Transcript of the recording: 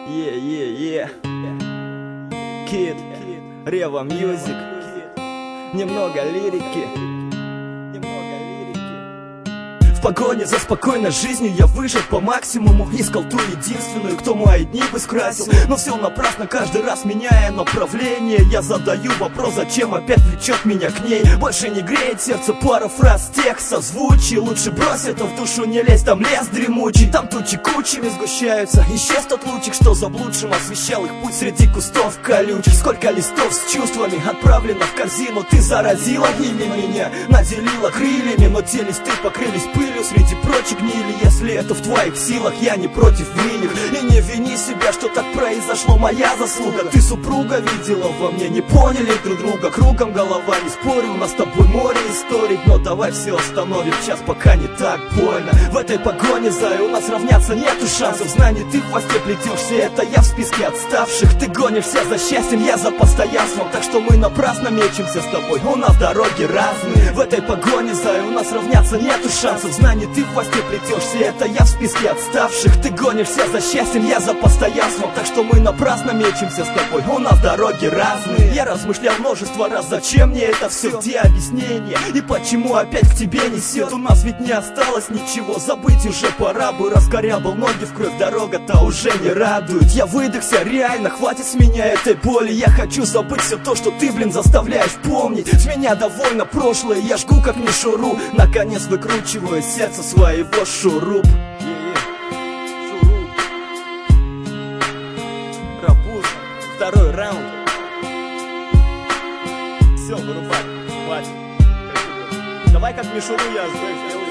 Kid, Revo Music. Немного лирики. В погоне за спокойной жизнью я выжил по максимуму. Искал ту единственную, кто мои дни бы скрасил. Но все напрасно, каждый раз меняя направление. Я задаю вопрос, зачем опять влечет меня к ней. Больше не греет сердце пара фраз, тех созвучий. Лучше брось это в душу, не лезь, там лес дремучий. Там тучи кучами сгущаются. Исчез тот лучик, что заблудшим освещал их путь среди кустов колючих. Сколько листов с чувствами отправлено в корзину. Ты заразила ими меня, наделила крыльями. Но те листы покрылись пылью среди прочих гнили. Если это в твоих силах, я не против винных. И не вини себя, что так произошло, моя заслуга. Ты супруга видела во мне, не поняли друг друга. Кругом голова, не спорю, у нас с тобой море историй. Но давай все остановим сейчас, пока не так больно. В этой погоне, зая, у нас равняться нету шансов. Знай, не ты в хвосте плетешься, это я в списке отставших. Ты гонишься за счастьем, я за постоянством. Так что мы напрасно мечемся с тобой, у нас дороги разные. В этой погоне, зая, у нас равняться нету шансов. Знай, не ты в хвосте плетешься, это я в списке отставших. Ты гонишься за счастьем, я за постоянством. Так что мы напрасно мечемся с тобой, у нас дороги разные. Я размышлял множество раз, зачем мне это все, где объяснение и почему опять к тебе несет. У нас ведь не осталось ничего, забыть уже пора бы. Раскорябал ноги в кровь, дорога-то уже не радует. Я выдохся, реально, хватит с меня этой боли. Я хочу забыть все то, что ты, блин, заставляешь помнить. С меня довольно прошлое, я жгу как мишуру. Наконец выкручиваю сердце своего шуруп. Рапуз, второй раунд. Все, вырубай, хватит. Давай как мишуру я сдаюсь.